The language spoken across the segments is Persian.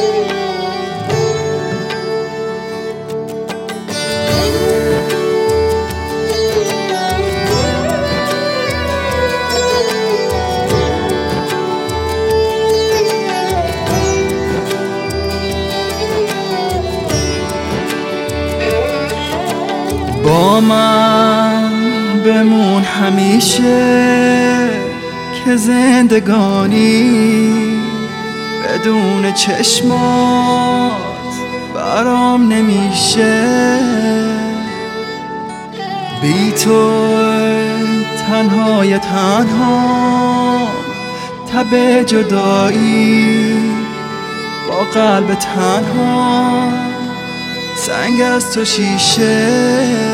با من بمون همیشه که زندگانی بدون چشمات برام نمیشه. بی تو تنهای تنها تب جدایی با قلب تنها سنگ از تو شیشه.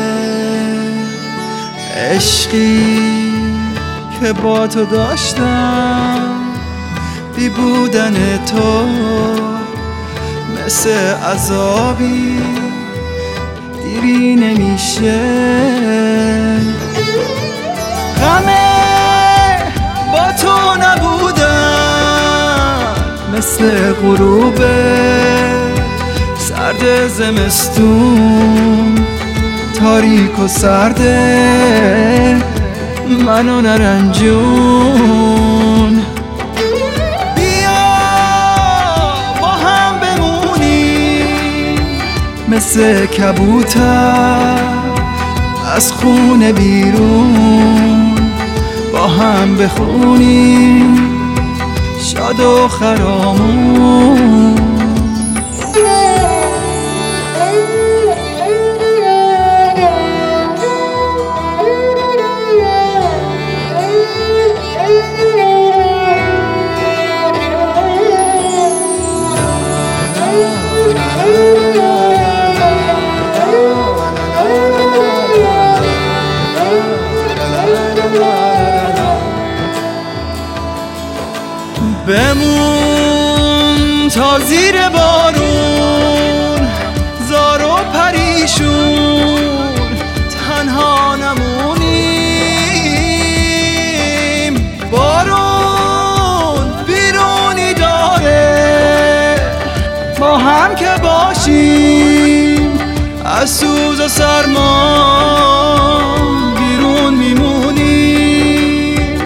عشقی که با تو داشتم بی بودن تو مثل عذابی دیری نمیشه. غمه با تو نبودن مثل غروب سرد زمستون تاریک و سرده منو نرنجون. بیا با هم بمونیم مثل کبوتر از خونه بیرون با هم بخونیم شاد و خرامون. بمون تا زیر بارون زار و پریشون تنها نمونیم. بارون بیرونی داره با هم که باشیم از سوز و سرما بیرون میمونیم.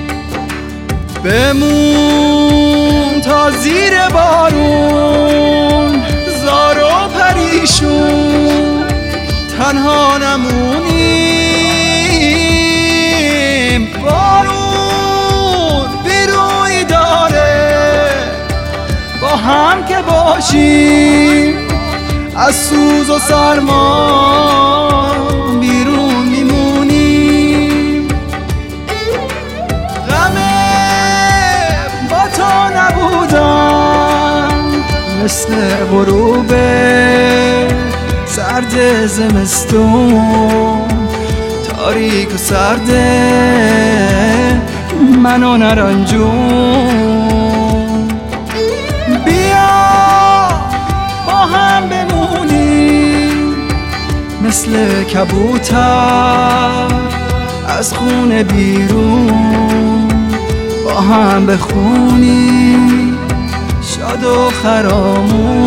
بمون تا زیر بارون زار و پریشون تنها نمونیم. بارون بیروی داره با هم که باشیم از سوز و سرما بیرون میمونیم. غمه با تو نبودم مثل غروب سرد زمستون تاریک و سرده منو نرنجون. بیا با هم بمونیم مثل کبوتر از خونه بیرون با هم بخونیم شاد و خرامون.